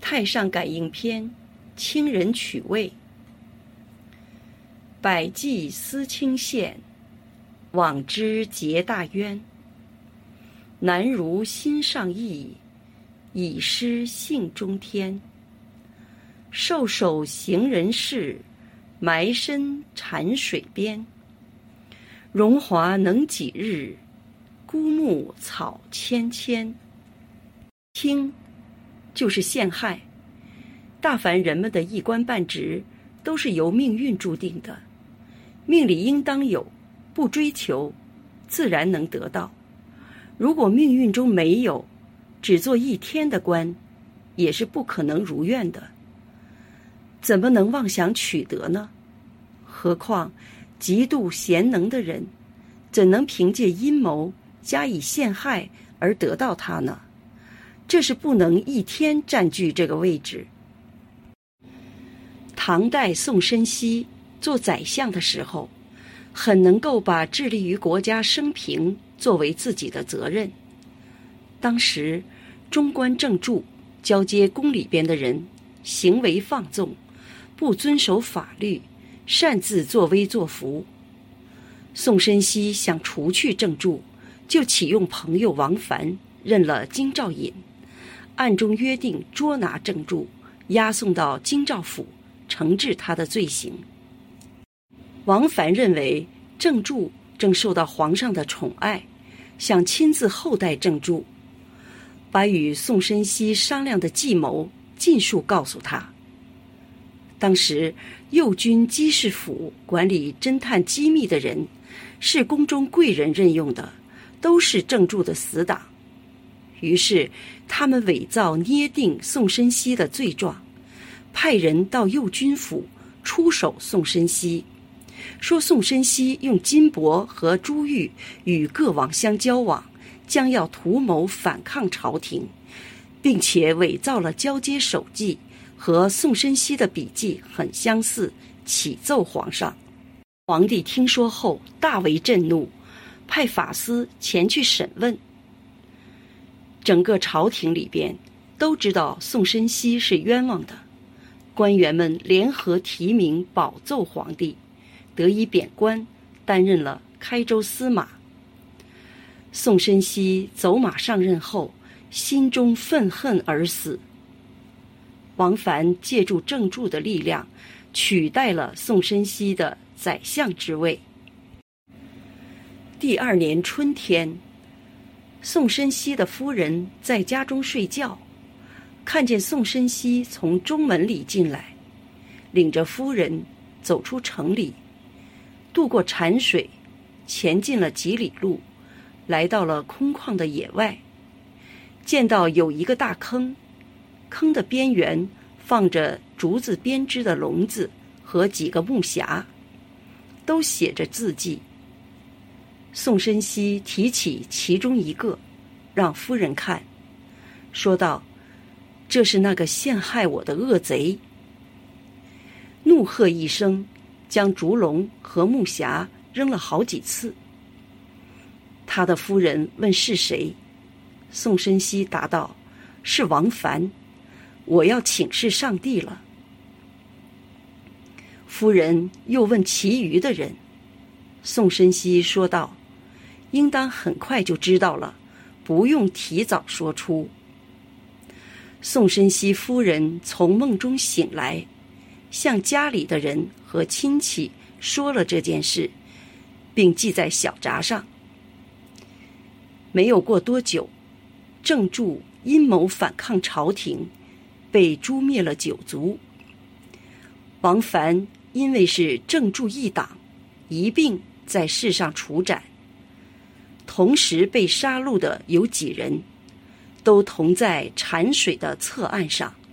太上感应篇，清人取味。百计思清县，往之结大冤。难如心上意，已失性中天。受手行人事，埋身潺水边。荣华能几日，孤木草芊芊。听就是陷害，大凡人们的一官半职都是由命运注定的，命里应当有，不追求自然能得到。如果命运中没有，只做一天的官，也是不可能如愿的。怎么能妄想取得呢？何况极度贤能的人，怎能凭借阴谋加以陷害而得到它呢？这是不能一天占据这个位置。唐代宋申锡做宰相的时候，很能够把致力于国家生平作为自己的责任。当时中官正著交接宫里边的人行为放纵，不遵守法律，擅自作威作福。宋申锡想除去正著，就启用朋友王凡任了京兆尹，暗中约定捉拿正著，押送到京兆府，惩治他的罪行。王凡认为正著正受到皇上的宠爱，想亲自厚待正著，把与宋申锡商量的计谋尽数告诉他。当时右军机事府管理侦探机密的人，是宫中贵人任用的，都是正著的死党。于是他们伪造捏定宋申锡的罪状，派人到右军府出手宋申锡，说宋申锡用金帛和珠玉与各王相交往，将要图谋反抗朝廷，并且伪造了交接手记，和宋申锡的笔记很相似，启奏皇上。皇帝听说后大为震怒，派法司前去审问。整个朝廷里边都知道宋申锡是冤枉的，官员们联合提名保奏皇帝，得以贬官，担任了开州司马。宋申锡走马上任后，心中愤恨而死。王凡借助正著的力量，取代了宋申锡的宰相之位。第二年春天，宋申锡的夫人在家中睡觉，看见宋申锡从中门里进来，领着夫人走出城里，渡过潺水，前进了几里路，来到了空旷的野外，见到有一个大坑，坑的边缘放着竹子编织的笼子和几个木匣，都写着字迹。宋申锡提起其中一个，让夫人看，说道：“这是那个陷害我的恶贼。”怒喝一声，将竹笼和木匣扔了好几次。他的夫人问是谁，宋申锡答道：“是王凡，我要请示上帝了。”夫人又问其余的人，宋申锡说道：“应当很快就知道了，不用提早说出。”宋申锡夫人从梦中醒来，向家里的人和亲戚说了这件事，并记在小札上。没有过多久，正著阴谋反抗朝廷，被诛灭了9族。王凡因为是正著一党，一并在世上处斩。同时被杀戮的有几人，都同在潺水的侧岸上。